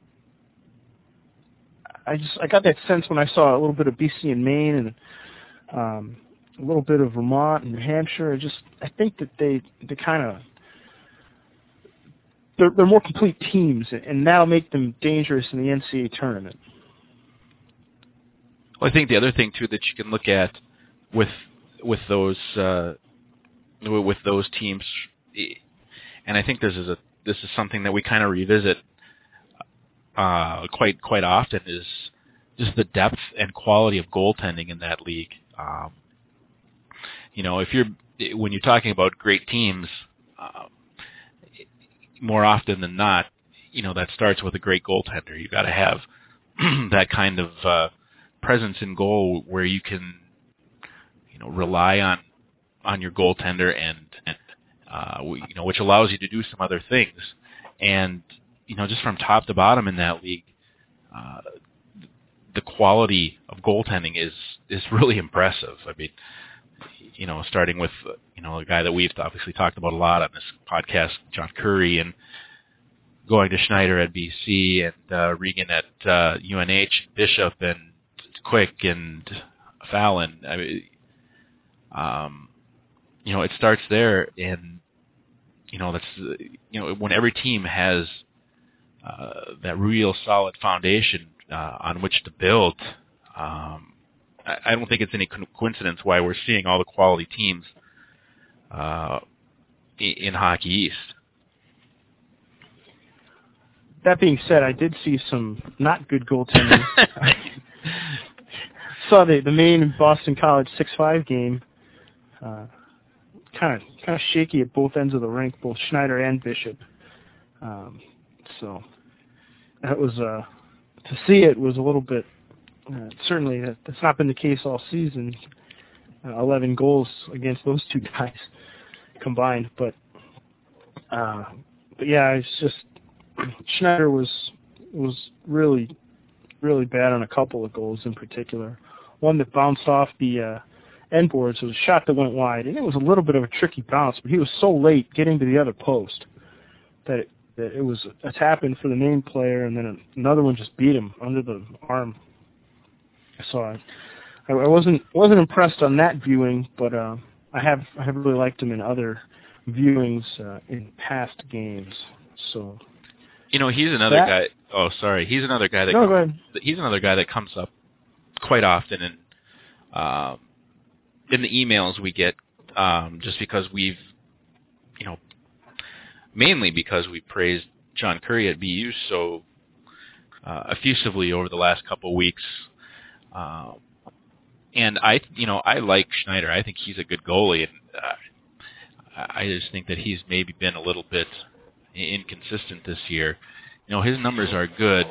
I just I got that sense when I saw a little bit of B C and Maine and um, a little bit of Vermont and New Hampshire. I just I think that they they kind of they're they're more complete teams, and that'll make them dangerous in the N C double A tournament. Well, I think the other thing too that you can look at with with those uh, with those teams, and I think this is a this is something that we kind of revisit uh, quite quite often, is just the depth and quality of goaltending in that league. Um, you know, if you're when you're talking about great teams, uh, more often than not, you know, that starts with a great goaltender. You got to have that kind of uh, presence in goal where you can, you know, rely on on your goaltender and, and uh, you know, which allows you to do some other things. And you know, just from top to bottom in that league, uh, the quality of goaltending is is really impressive. I mean, you know, starting with you know a guy that we've obviously talked about a lot on this podcast, John Curry, and going to Schneider at B C and uh, Regan at uh, U N H, Bishop and Quick and Fallon. I mean, um, you know, it starts there, and you know that's you know when every team has uh, that real solid foundation uh, on which to build. Um, I, I don't think it's any co- coincidence why we're seeing all the quality teams uh, in, in Hockey East. That being said, I did see some not good goaltending. Saw the the Maine Boston College six five game. Kind of kind of shaky at both ends of the rink, both Schneider and Bishop. Um, so that was uh, to see it was a little bit. Uh, certainly, that, that's not been the case all season. Uh, Eleven goals against those two guys combined, but uh, but yeah, it's just. Schneider was was really really bad on a couple of goals in particular. One that bounced off the uh, end boards was a shot that went wide, and it was a little bit of a tricky bounce, but he was so late getting to the other post that it, that it was a tap in for the main player, and then another one just beat him under the arm. So I, I wasn't wasn't impressed on that viewing, but uh, I have I have really liked him in other viewings uh, in past games. So. You know, he's another that, guy. Oh, sorry. He's another guy that. No, go ahead. He's another guy that comes up quite often in uh, in the emails we get, um, just because we've, you know, mainly because we praised John Curry at B U so uh, effusively over the last couple of weeks, uh, and I, you know, I like Schneider. I think he's a good goalie, and uh, I just think that he's maybe been a little bit inconsistent this year. You know, his numbers are good,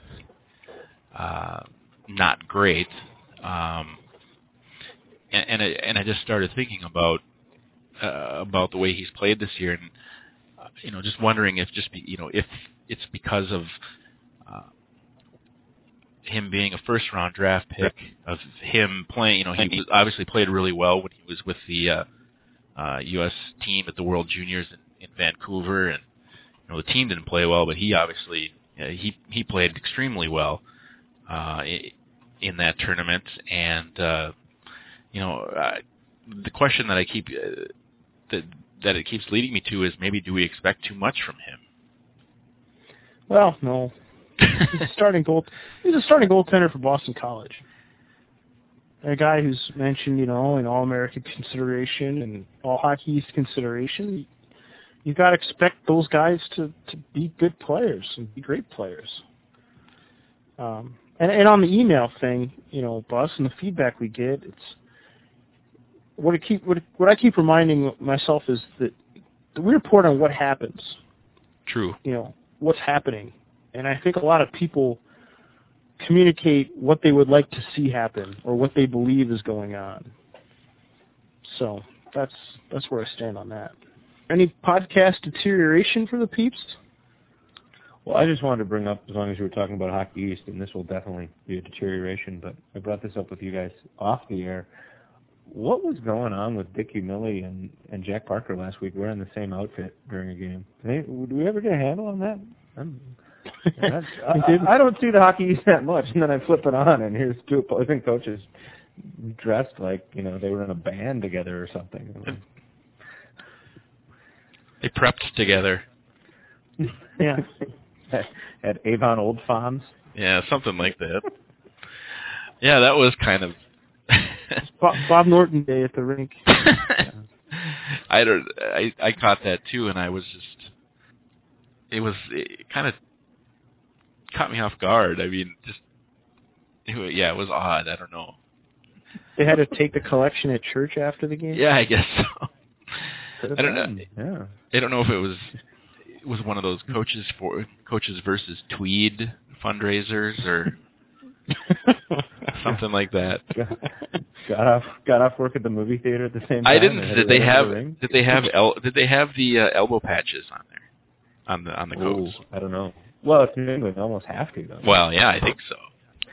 uh, not great. Um, and and I, and I just started thinking about uh, about the way he's played this year, and uh, you know, just wondering if just be, you know if it's because of uh, him being a first round draft pick, of him playing. You know, he was obviously played really well when he was with the uh, uh, U S team at the World Juniors in, in Vancouver, and you know, the team didn't play well, but he obviously uh, he he played extremely well uh, in that tournament. And uh, you know, uh, the question that I keep uh, that that it keeps leading me to is maybe do we expect too much from him? Well, no. He's a starting goal. He's a starting goaltender for Boston College. A guy who's mentioned, you know, in All-American consideration and All Hockey East consideration. You've got to expect those guys to, to be good players and be great players. Um, and, and on the email thing, you know, Bus, and the feedback we get, it's what I keep what, what I keep reminding myself is that we report on what happens. True. You know, what's happening. And I think a lot of people communicate what they would like to see happen or what they believe is going on. So that's that's where I stand on that. Any podcast deterioration for the Peeps? Well, I just wanted to bring up, as long as you were talking about Hockey East, and this will definitely be a deterioration, but I brought this up with you guys off the air. What was going on with Dickie Millie and, and Jack Parker last week wearing the same outfit during a game? Did we ever get a handle on that? I'm, I, I, I don't see the Hockey East that much, and then I flip it on, and here's two opposing coaches dressed like, you know, they were in a band together or something. They prepped together. Yeah. at, at Avon Old Farms. Yeah, something like that. Yeah, that was kind of Bob, Bob Norton Day at the rink. I don't. I I caught that too, and I was just. It was it kind of caught me off guard. I mean, just it, yeah, it was odd. I don't know. They had to take the collection at church after the game. Yeah, I guess so. I don't know. Yeah. I don't know if it was it was one of those coaches for coaches versus Tweed fundraisers or something like that. Got off got off work at the movie theater at the same time. I didn't. Did they have? The did they have? El, did they have the uh, elbow patches on there? On the on the coats? Ooh, I don't know. Well, it's New England. They almost have to, though. Well, yeah, I think so.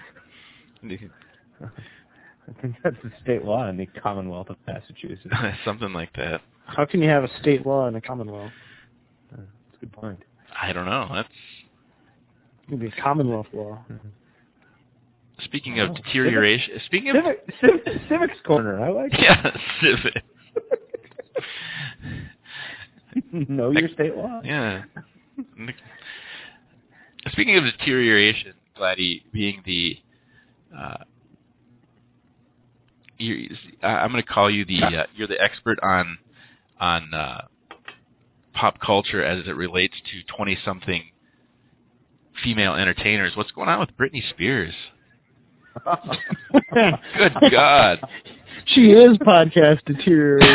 I think that's the state law in the Commonwealth of Massachusetts. Something like that. How can you have a state law in a Commonwealth? That's a good point. I don't know. That's Maybe a Commonwealth law. speaking of Oh, deterioration. Civic, Speaking of Civic, Civic, Civics Corner. I like it. yeah, civic. Know your state law. Yeah. Speaking of deterioration, Gladdy, being the, uh, you're, I'm going to call you the, uh, you're the expert on, on uh, pop culture as it relates to twenty-something female entertainers. What's going on with Britney Spears? Good God. She is podcast deterioration.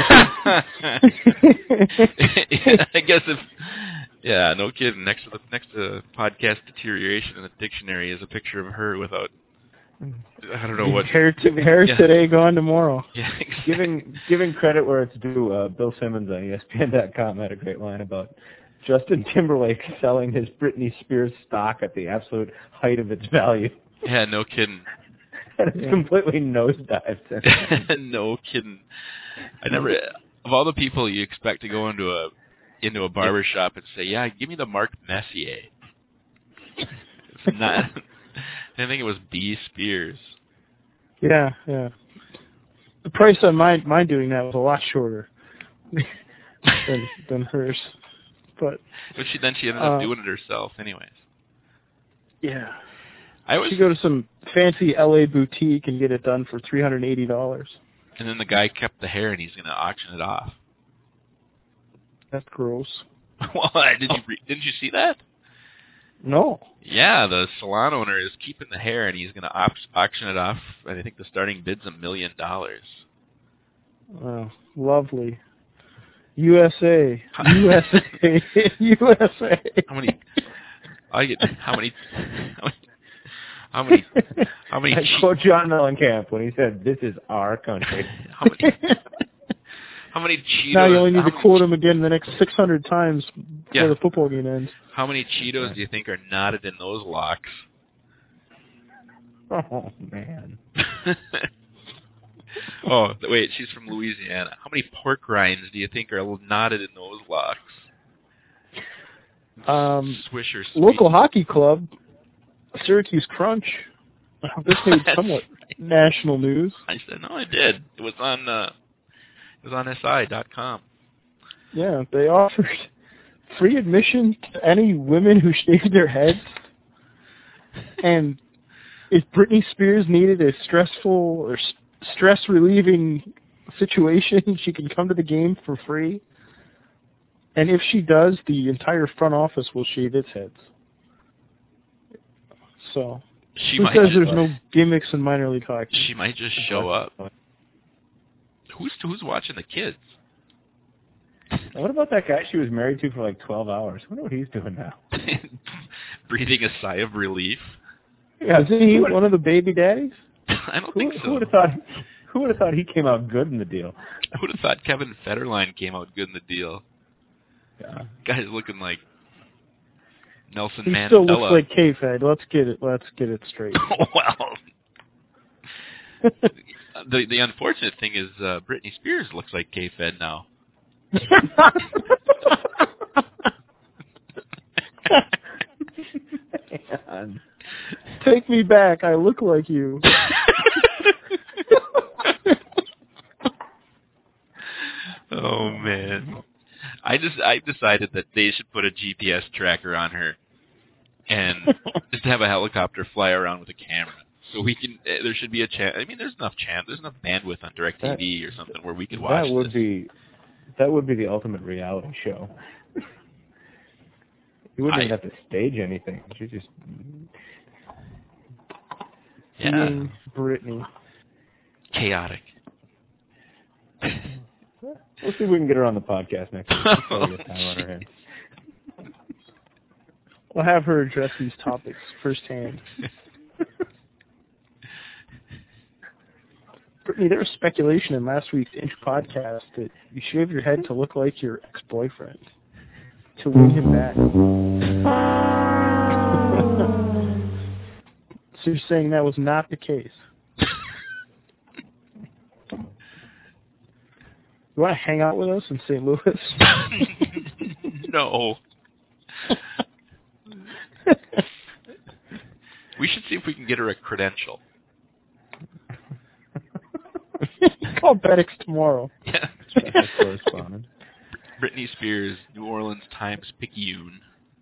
I guess if, yeah, no kidding. Next to the next to podcast deterioration in the dictionary is a picture of her without, I don't know what. Hair, to, hair yeah. today, gone tomorrow. Yeah, exactly. Giving giving credit where it's due, uh, Bill Simmons on E S P N dot com had a great line about Justin Timberlake selling his Britney Spears stock at the absolute height of its value. Yeah, no kidding. And it's Yeah. completely nosedived. No kidding. I never, of all the people you expect to go into a into a barber shop and say, yeah, give me the Mark Messier. It's not. I think it was B. Spears. Yeah, yeah. The price on mine, mine doing that was a lot shorter than than hers. But, But she then she ended uh, up doing it herself, anyways. yeah. I was, You go to some fancy L A boutique and get it done for three hundred eighty dollars. and then the guy kept the hair, and he's going to auction it off. That's gross. Well, did you re- didn't you see that? No. Yeah, the salon owner is keeping the hair, and he's going to op- auction it off. And I think the starting bid's a million dollars. Oh, lovely. U S A. U S A. U S A. How many? I get how many? How many? How many? How many? I che- quote John Mellencamp when he said, "This is our country." how many? How many Cheetos? Now you only need how to many- quote him again the next six hundred times before Yeah. the football game ends. How many Cheetos do you think are knotted in those locks? Oh man. Oh, wait, she's from Louisiana. How many pork rinds do you think are knotted in those locks? Um, Swisher Sweet. local hockey club, Syracuse Crunch. This made somewhat national news. I said, no, I did. It was on, uh, it was on S I dot com. Yeah, they offered free admission to any women who shaved their heads. And if Britney Spears needed a stressful or s- stress-relieving situation, she can come to the game for free. And if she does, the entire front office will shave its heads. So, She who might says just, there's no gimmicks in minor league hockey? she might just show up. Who's who's watching the kids? What about that guy she was married to for like twelve hours? I wonder what he's doing now. Breathing a sigh of relief. Yeah, Isn't he one of the baby daddies? I don't Who, think who so. would have thought? Who would have thought he came out good in the deal? I would have thought Kevin Federline came out good in the deal. Yeah. Guy's looking like Nelson He Mandela. still looks like K-Fed. Let's get it. Let's get it straight. Well, the the unfortunate thing is uh, Britney Spears looks like K-Fed now. Man. Take me back. I look like you. Oh man, I just I decided that they should put a G P S tracker on her, and just have a helicopter fly around with a camera. So we can. Uh, there should be a chance. I mean, there's enough chance. There's enough bandwidth on DirecTV or something where we could watch. That would this. be. That would be the ultimate reality show. You wouldn't I, even have to stage anything. You just. Yeah. Being Brittany. Chaotic. We'll see if we can get her on the podcast next week. Before we get time on her hands. We'll have her address these topics firsthand. Brittany, there was speculation in last week's intro podcast that you shave your head to look like your ex-boyfriend to win him back. So you're saying that was not the case? You want to hang out with us in Saint Louis? No. We should see if we can get her a credential. Call Bettix tomorrow. Yeah. Correspondent. Britney Spears, New Orleans Times-Picayune.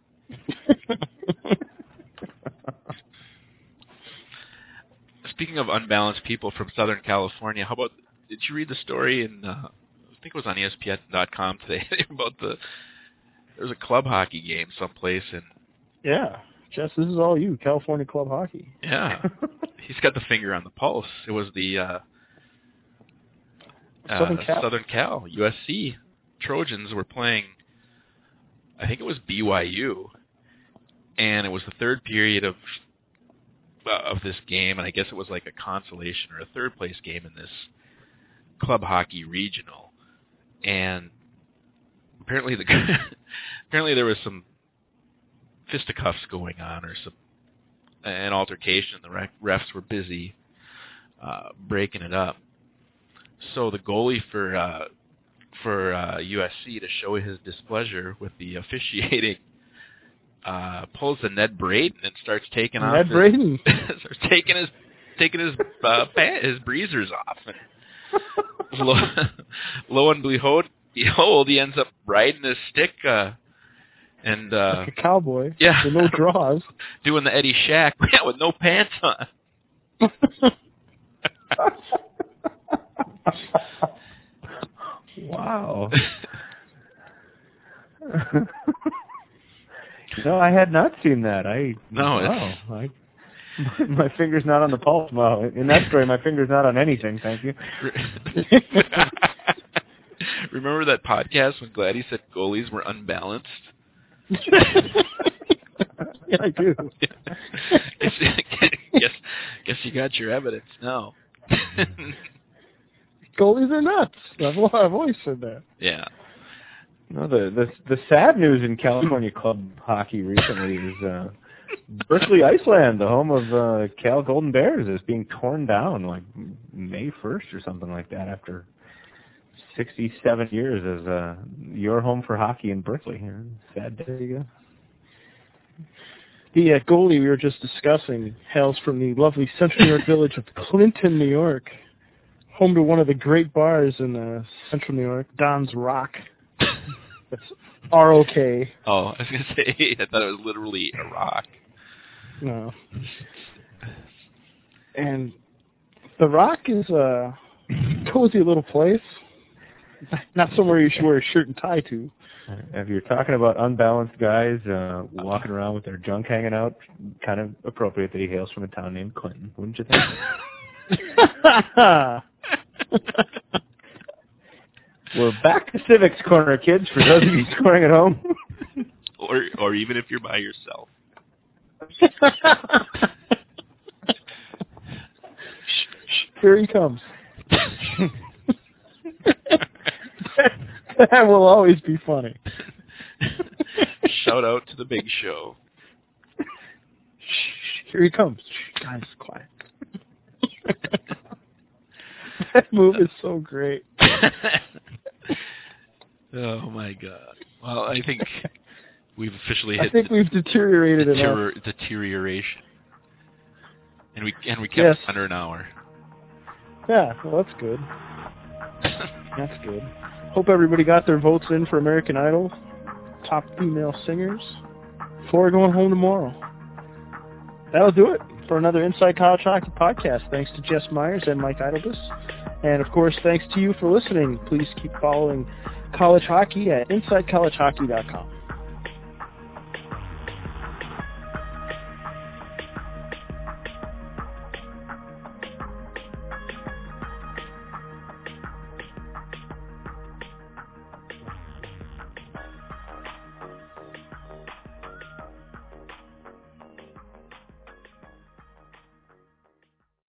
Speaking of unbalanced people from Southern California, how about, did you read the story in, uh, I think it was on E S P N dot com today, about the, there was a club hockey game someplace in... Yeah. Jess, this is all you, California club hockey. Yeah. He's got the finger on the pulse. It was the uh, Southern uh, Cal. Southern Cal, U S C Trojans were playing, I think it was B Y U, and it was the third period of uh, of this game, and I guess it was like a consolation or a third place game in this club hockey regional, and apparently the apparently there was some fisticuffs going on or some an altercation. The ref, refs were busy uh, breaking it up. So the goalie for uh, for uh, U S C, to show his displeasure with the officiating, uh, pulls the Ned Braden and starts taking Ned off. Ned Braden starts taking his taking his uh, pant, his breezers off. And lo, lo and behold, behold, he ends up riding his stick. Uh, And uh, like a cowboy. Yeah. With no draws. Doing the Eddie Shack, yeah, with no pants on. Wow. No, I had not seen that. I No, wow. I, my finger's not on the pulse. Well, in that story, my finger's not on anything. Thank you. Remember that podcast when Gladys said goalies were unbalanced? Yeah, I do. guess, guess, guess you got your evidence now. Goalies are nuts. I've, I've always said that. Yeah. No, the, the the sad news in California club hockey recently is uh, Berkeley, Iceland, the home of uh, Cal Golden Bears, is being torn down like May first or something like that after sixty-seven years as uh, your home for hockey in Berkeley. Sad day. You go. The uh, goalie we were just discussing hails from the lovely Central New York village of Clinton, New York, home to one of the great bars in uh, Central New York, Don's Rock. That's R O K. Oh, I was going to say, I thought it was literally a rock. No. And the Rock is a cozy little place. Not somewhere you should wear a shirt and tie to. If you're talking about unbalanced guys uh, walking around with their junk hanging out, kind of appropriate that he hails from a town named Clinton, wouldn't you think? We're back to Civics Corner, kids, for those of you scoring at home. Or or even if you're by yourself. Here he comes. That will always be funny. Shout out to the Big Show. Here he comes. Guys, quiet. That move is so great. Oh my God! Well, I think we've officially hit. I think we've deteriorated deterior- enough. Deterioration, and we and we kept Yes. it under an hour. Yeah, well, that's good. That's good. Hope everybody got their votes in for American Idol, top female singers, before going home tomorrow. That'll do it. for another Inside College Hockey podcast. Thanks to Jess Myers and Mike Idlebus. And, of course, thanks to you for listening. Please keep following college hockey at inside college hockey dot com.